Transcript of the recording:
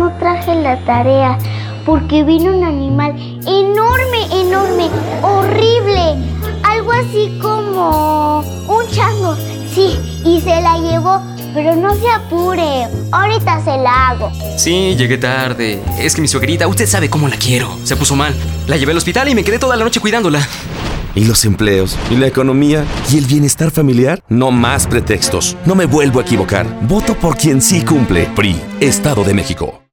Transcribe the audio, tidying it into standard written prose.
No traje la tarea porque vino un animal enorme, horrible. Algo así como un chango. Sí, y se la llevó, pero no se apure. Ahorita se la hago. Sí, llegué tarde. Es que mi suegrita, usted sabe cómo la quiero. Se puso mal. La llevé al hospital y me quedé toda la noche cuidándola. ¿Y los empleos? ¿Y la economía? ¿Y el bienestar familiar? No más pretextos. No me vuelvo a equivocar. Voto por quien sí cumple. PRI, Estado de México.